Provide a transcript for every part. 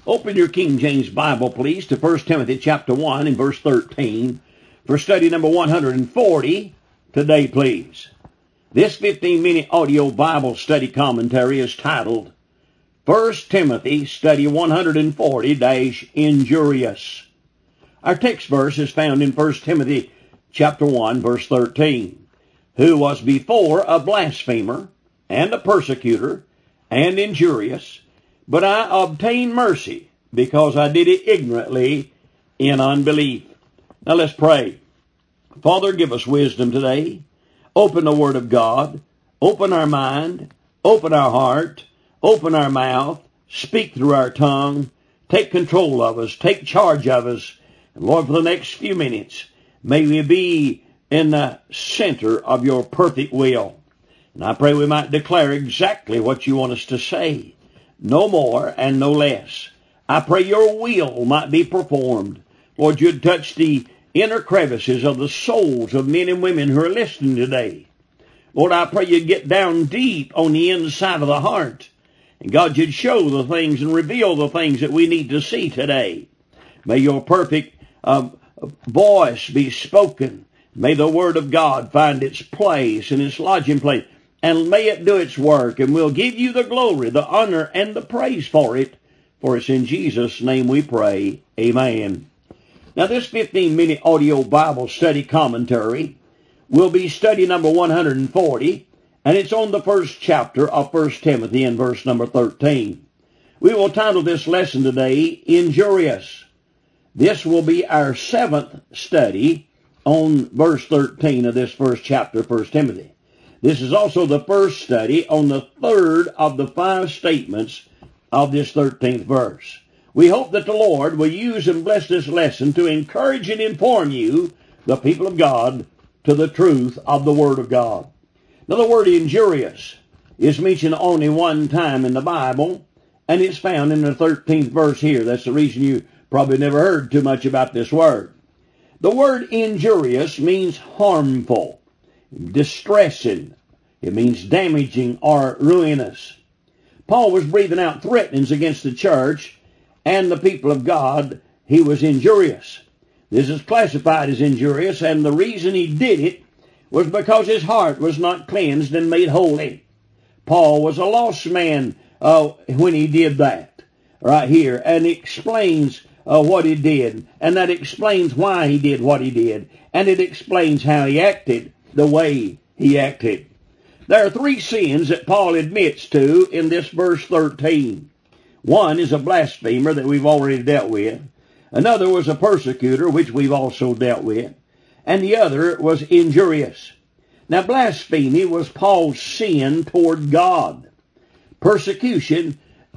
Open your King James Bible, please, to 1 Timothy chapter 1 and verse 13 for study number 140 today, please. This 15-minute audio Bible study commentary is titled 1 Timothy Study 140-Injurious. Our text verse is found in 1 Timothy chapter 1, verse 13. Who was before a blasphemer and a persecutor and injurious, but I obtained mercy because I did it ignorantly in unbelief. Now let's pray. Father, give us wisdom today. Open the Word of God. Open our mind. Open our heart. Open our mouth. Speak through our tongue. Take control of us. Take charge of us. And Lord, for the next few minutes, may we be in the center of your perfect will. And I pray we might declare exactly what you want us to say. No more and no less. I pray your will might be performed. Lord, you'd touch the inner crevices of the souls of men and women who are listening today. Lord, I pray you'd get down deep on the inside of the heart. And God, you'd show the things and reveal the things that we need to see today. May your perfect voice be spoken. May the Word of God find its place and its lodging place. And may it do its work, and we'll give you the glory, the honor, and the praise for it. For it's in Jesus' name we pray. Amen. Now this 15-minute audio Bible study commentary will be study number 140, and it's on the first chapter of 1 Timothy and verse number 13. We will title this lesson today, Injurious. This will be our 7th study on verse 13 of this first chapter, 1 Timothy. This is also the first study on the 3rd of the 5 statements of this 13th verse. We hope that the Lord will use and bless this lesson to encourage and inform you, the people of God, to the truth of the Word of God. Now the word injurious is mentioned only one time in the Bible, and it's found in the 13th verse here. That's the reason you probably never heard too much about this word. The word injurious means harmful, distressing. It means damaging or ruinous. Paul was breathing out threatenings against the church and the people of God. He was injurious. This is classified as injurious, and the reason he did it was because his heart was not cleansed and made holy. Paul was a lost man when he did that right here, and it explains what he did, and that explains why he did what he did, and it explains how he acted the way he acted. There are 3 sins that Paul admits to in this verse 13. One is a blasphemer that we've already dealt with. Another was a persecutor, which we've also dealt with. And the other was injurious. Now, blasphemy was Paul's sin toward God. Persecution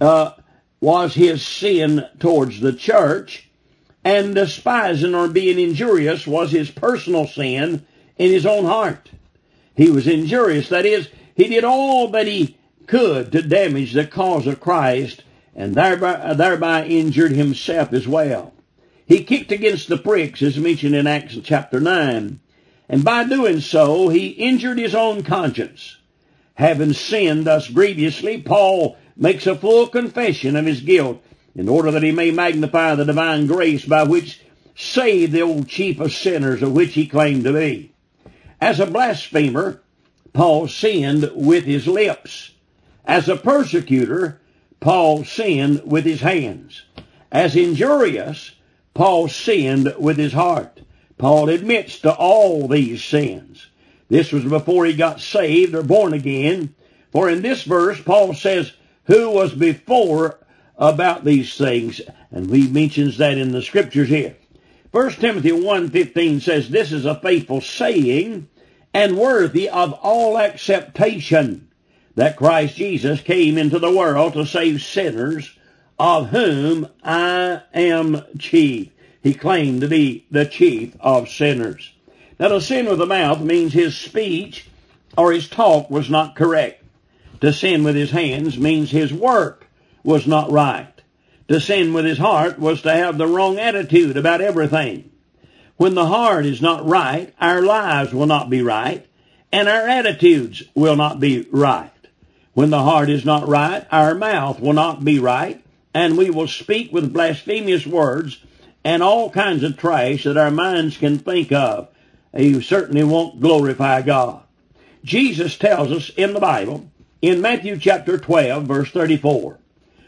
was his sin towards the church. And despising or being injurious was his personal sin in his own heart. He was injurious. That is, he did all that he could to damage the cause of Christ and thereby injured himself as well. He kicked against the pricks, as mentioned in Acts chapter 9. And by doing so, he injured his own conscience. Having sinned thus grievously, Paul makes a full confession of his guilt in order that he may magnify the divine grace by which saved the old chief of sinners, of which he claimed to be. As a blasphemer, Paul sinned with his lips. As a persecutor, Paul sinned with his hands. As injurious, Paul sinned with his heart. Paul admits to all these sins. This was before he got saved or born again. For in this verse, Paul says, who was before about these things? And he mentions that in the scriptures here. 1 Timothy 1:15 says, this is a faithful saying and worthy of all acceptation, that Christ Jesus came into the world to save sinners, of whom I am chief. He claimed to be the chief of sinners. Now, to sin with the mouth means his speech or his talk was not correct. To sin with his hands means his work was not right. To sin with his heart was to have the wrong attitude about everything. When the heart is not right, our lives will not be right, and our attitudes will not be right. When the heart is not right, our mouth will not be right, and we will speak with blasphemous words and all kinds of trash that our minds can think of. You certainly won't glorify God. Jesus tells us in the Bible, in Matthew chapter 12, verse 34,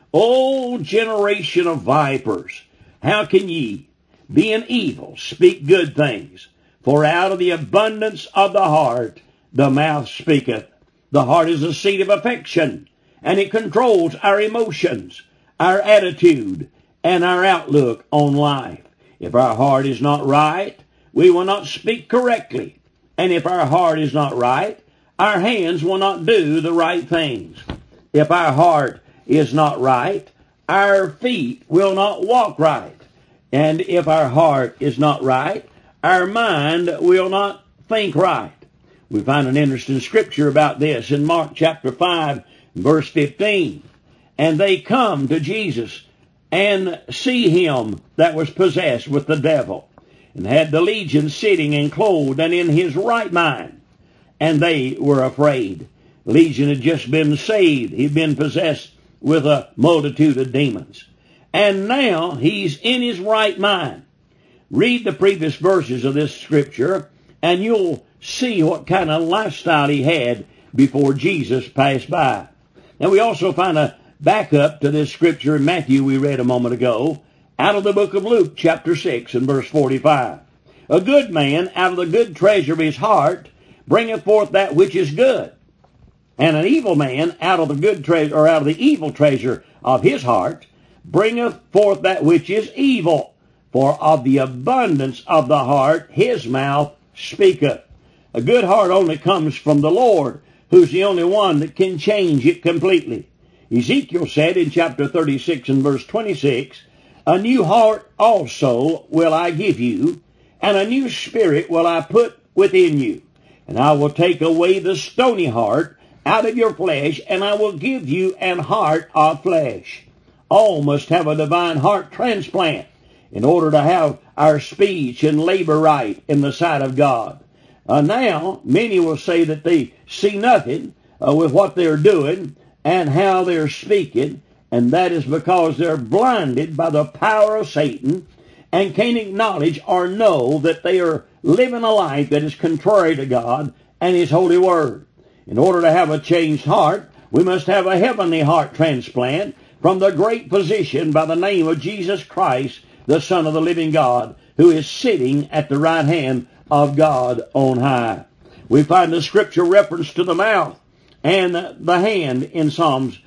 O generation of vipers, how can ye, being evil, speak good things? For out of the abundance of the heart the mouth speaketh. The heart is the seat of affection, and it controls our emotions, our attitude, and our outlook on life. If our heart is not right, we will not speak correctly. And if our heart is not right, our hands will not do the right things. If our heart is not right, our feet will not walk right. And if our heart is not right, our mind will not think right. We find an interesting scripture about this in Mark chapter 5, verse 15. And they come to Jesus and see him that was possessed with the devil, and had the legion sitting and clothed and in his right mind. And they were afraid. Legion had just been saved. He'd been possessed with a multitude of demons. And now he's in his right mind. Read the previous verses of this scripture, and you'll see what kind of lifestyle he had before Jesus passed by. And we also find a backup to this scripture in Matthew we read a moment ago, out of the book of Luke chapter 6 and verse 45. A good man out of the good treasure of his heart bringeth forth that which is good. And an evil man out of the good treasure, or out of the evil treasure of his heart, bringeth forth that which is evil. For of the abundance of the heart his mouth speaketh. A good heart only comes from the Lord, who's the only one that can change it completely. Ezekiel said in chapter 36 and verse 26, A new heart also will I give you, and a new spirit will I put within you. And I will take away the stony heart out of your flesh, and I will give you an heart of flesh. All must have a divine heart transplant in order to have our speech and labor right in the sight of God. Now, many will say that they see nothing with what they're doing and how they're speaking, and that is because they're blinded by the power of Satan and can't acknowledge or know that they are living a life that is contrary to God and His holy word. In order to have a changed heart, we must have a heavenly heart transplant from the great physician by the name of Jesus Christ, the Son of the living God, who is sitting at the right hand of God on high. We find the scripture reference to the mouth and the hand in Psalms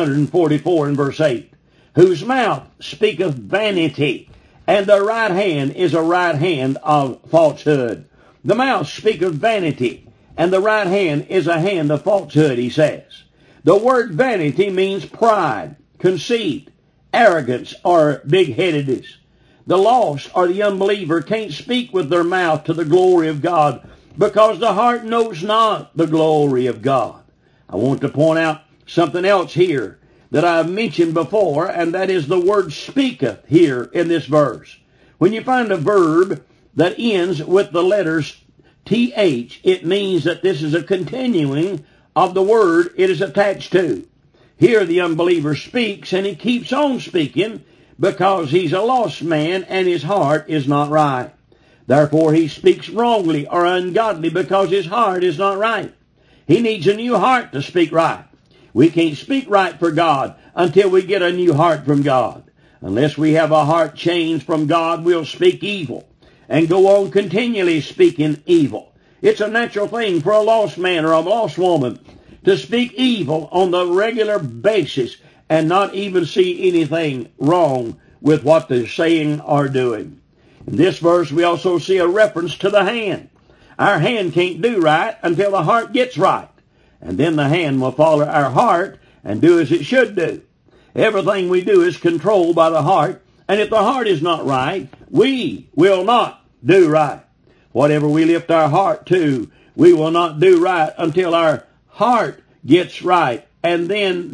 144 and verse 8, whose mouth speaketh vanity, and the right hand is a right hand of falsehood. The mouth speaketh vanity, and the right hand is a hand of falsehood, he says. The word vanity means pride, conceit, arrogance, or big-headedness. The lost or the unbeliever can't speak with their mouth to the glory of God because the heart knows not the glory of God. I want to point out something else here that I've mentioned before, and that is the word speaketh here in this verse. When you find a verb that ends with the letters TH, it means that this is a continuing of the word it is attached to. Here the unbeliever speaks, and he keeps on speaking because he's a lost man and his heart is not right. Therefore he speaks wrongly or ungodly because his heart is not right. He needs a new heart to speak right. We can't speak right for God until we get a new heart from God. Unless we have a heart changed from God, we'll speak evil and go on continually speaking evil. It's a natural thing for a lost man or a lost woman to speak evil on the regular basis and not even see anything wrong with what they're saying or doing. In this verse, we also see a reference to the hand. Our hand can't do right until the heart gets right, and then the hand will follow our heart and do as it should do. Everything we do is controlled by the heart, and if the heart is not right, we will not do right. Whatever we lift our heart to, we will not do right until our heart gets right, and then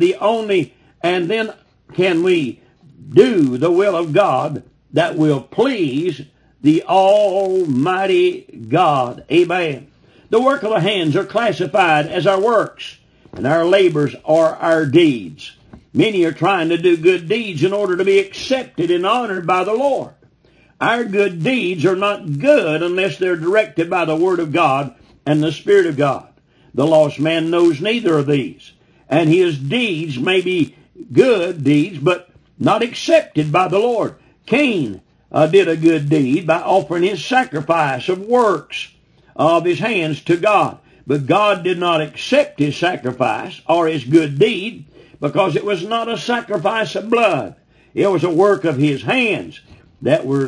can we do the will of God that will please the Almighty God. Amen. The work of the hands are classified as our works, and our labors are our deeds. Many are trying to do good deeds in order to be accepted and honored by the Lord. Our good deeds are not good unless they're directed by the Word of God and the Spirit of God. The lost man knows neither of these, and his deeds may be good deeds, but not accepted by the Lord. Cain did a good deed by offering his sacrifice of works of his hands to God. But God did not accept his sacrifice or his good deed because it was not a sacrifice of blood. It was a work of his hands that was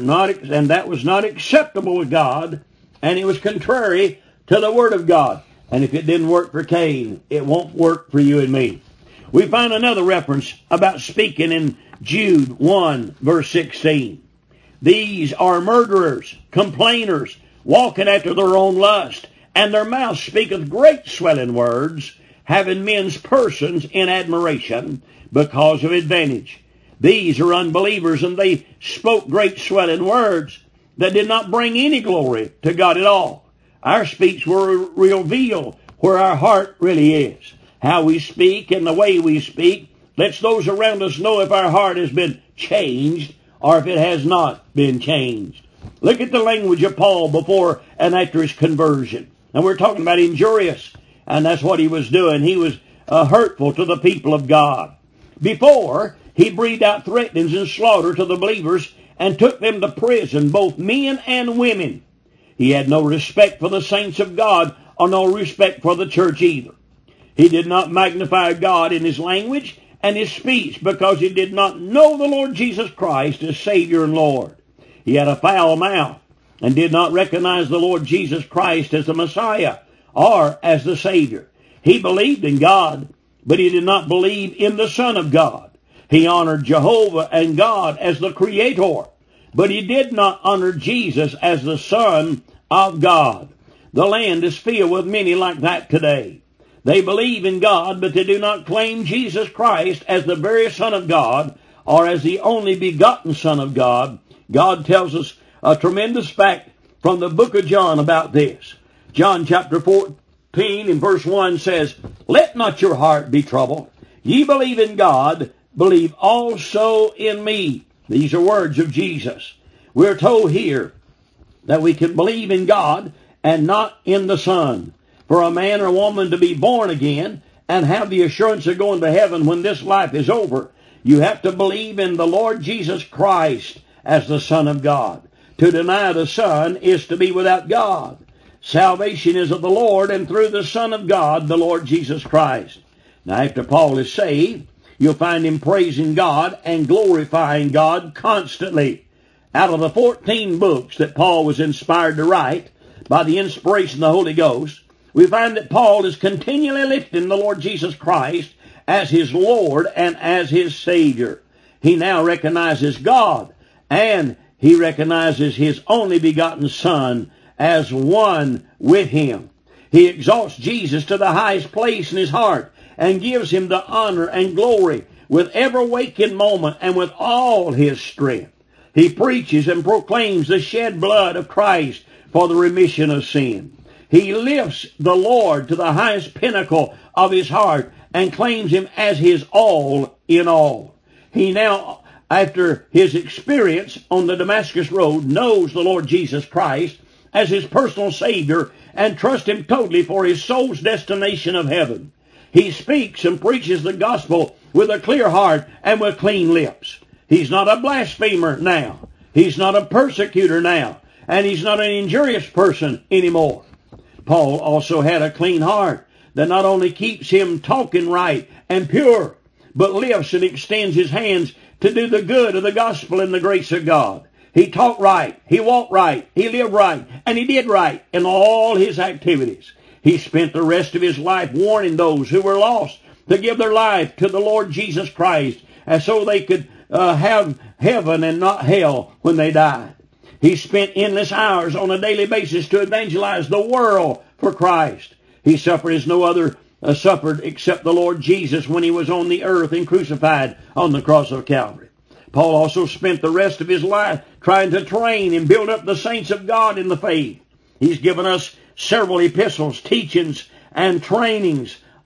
not acceptable with God, and it was contrary to the Word of God. And if it didn't work for Cain, it won't work for you and me. We find another reference about speaking in Jude 1, verse 16. These are murderers, complainers, walking after their own lust, and their mouth speaketh great swelling words, having men's persons in admiration because of advantage. These are unbelievers, and they spoke great swelling words that did not bring any glory to God at all. Our speech will reveal where our heart really is. How we speak and the way we speak lets those around us know if our heart has been changed or if it has not been changed. Look at the language of Paul before and after his conversion. And we're talking about injurious, and that's what he was doing. He was hurtful to the people of God. Before, he breathed out threatenings and slaughter to the believers and took them to prison, both men and women. He had no respect for the saints of God or no respect for the church either. He did not magnify God in his language and his speech because he did not know the Lord Jesus Christ as Savior and Lord. He had a foul mouth and did not recognize the Lord Jesus Christ as the Messiah or as the Savior. He believed in God, but he did not believe in the Son of God. He honored Jehovah and God as the Creator, but he did not honor Jesus as the Son of God. The land is filled with many like that today. They believe in God, but they do not claim Jesus Christ as the very Son of God or as the only begotten Son of God. God tells us a tremendous fact from the book of John about this. John chapter 14 and verse 1 says, "Let not your heart be troubled. Ye believe in God, believe also in me." These are words of Jesus. We're told here that we can believe in God and not in the Son. For a man or woman to be born again and have the assurance of going to heaven when this life is over, you have to believe in the Lord Jesus Christ as the Son of God. To deny the Son is to be without God. Salvation is of the Lord and through the Son of God, the Lord Jesus Christ. Now, after Paul is saved, you'll find him praising God and glorifying God constantly. Out of the 14 books that Paul was inspired to write by the inspiration of the Holy Ghost, we find that Paul is continually lifting the Lord Jesus Christ as his Lord and as his Savior. He now recognizes God, and he recognizes his only begotten Son as one with him. He exalts Jesus to the highest place in his heart and gives him the honor and glory with every waking moment and with all his strength. He preaches and proclaims the shed blood of Christ for the remission of sin. He lifts the Lord to the highest pinnacle of his heart and claims him as his all in all. He now, after his experience on the Damascus Road, knows the Lord Jesus Christ as his personal Savior and trusts him totally for his soul's destination of heaven. He speaks and preaches the gospel with a clear heart and with clean lips. He's not a blasphemer now. He's not a persecutor now. And he's not an injurious person anymore. Paul also had a clean heart that not only keeps him talking right and pure, but lifts and extends his hands to do the good of the gospel and the grace of God. He talked right, he walked right, he lived right, and he did right in all his activities. He spent the rest of his life warning those who were lost to give their life to the Lord Jesus Christ, and so they could have heaven and not hell when they died. He spent endless hours on a daily basis to evangelize the world for Christ. He suffered as no other suffered except the Lord Jesus when he was on the earth and crucified on the cross of Calvary. Paul also spent the rest of his life trying to train and build up the saints of God in the faith. He's given us several epistles, teachings, and trainings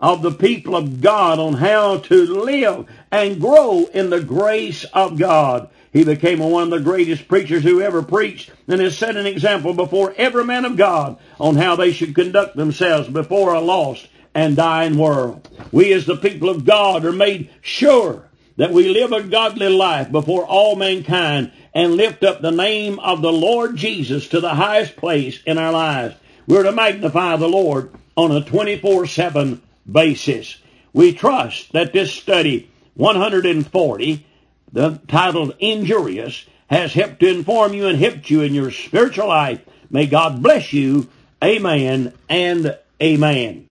of the people of God on how to live and grow in the grace of God. He became one of the greatest preachers who ever preached, and has set an example before every man of God on how they should conduct themselves before a lost and dying world. We as the people of God are made sure that we live a godly life before all mankind and lift up the name of the Lord Jesus to the highest place in our lives. We're to magnify the Lord on a 24/7 basis. We trust that this study 140, titled Injurious, has helped to inform you and helped you in your spiritual life. May God bless you. Amen and amen.